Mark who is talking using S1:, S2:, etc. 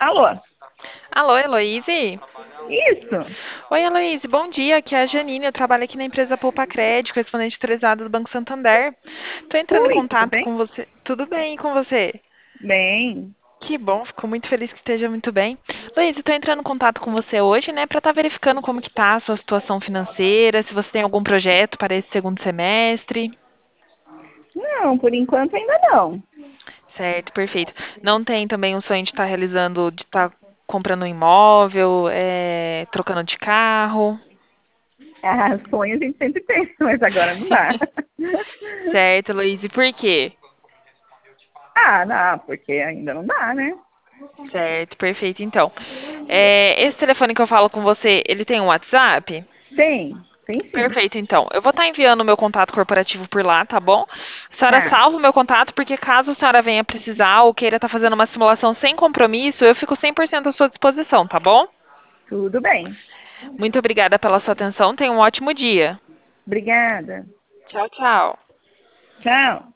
S1: Alô?
S2: Alô, Heloíse?
S1: Isso?
S2: Oi, Heloíse, bom dia. Aqui é a Janine, eu trabalho aqui na empresa Poupa Crédito, correspondente autorizado do Banco Santander. Estou entrando em
S1: Oi, tudo
S2: contato
S1: bem?
S2: com você. Tudo bem com você?
S1: Bem.
S2: Que bom, fico muito feliz que esteja muito bem. Heloíse, estou entrando em contato com você hoje, né, para estar verificando como que está a sua situação financeira, se você tem algum projeto para esse segundo semestre.
S1: Não, por enquanto ainda não.
S2: Certo, perfeito. Não tem também o sonho de estar realizando, de estar comprando um imóvel, trocando de carro?
S1: Ah, sonho a gente sempre tem, mas agora não dá.
S2: Certo, Luiz. E por quê?
S1: Ah, não, porque ainda não dá, né?
S2: Certo, perfeito. Então, esse telefone que eu falo com você, ele tem um WhatsApp?
S1: Tem sim.
S2: Perfeito, então. Eu vou estar enviando o meu contato corporativo por lá, tá bom? A senhora
S1: Tá,
S2: salva o meu contato, porque caso a senhora venha precisar ou queira estar fazendo uma simulação sem compromisso, eu fico 100% à sua disposição, tá bom?
S1: tudo bem.
S2: Muito obrigada pela sua atenção. Tenha um ótimo dia.
S1: Obrigada.
S2: Tchau, tchau.
S1: Tchau.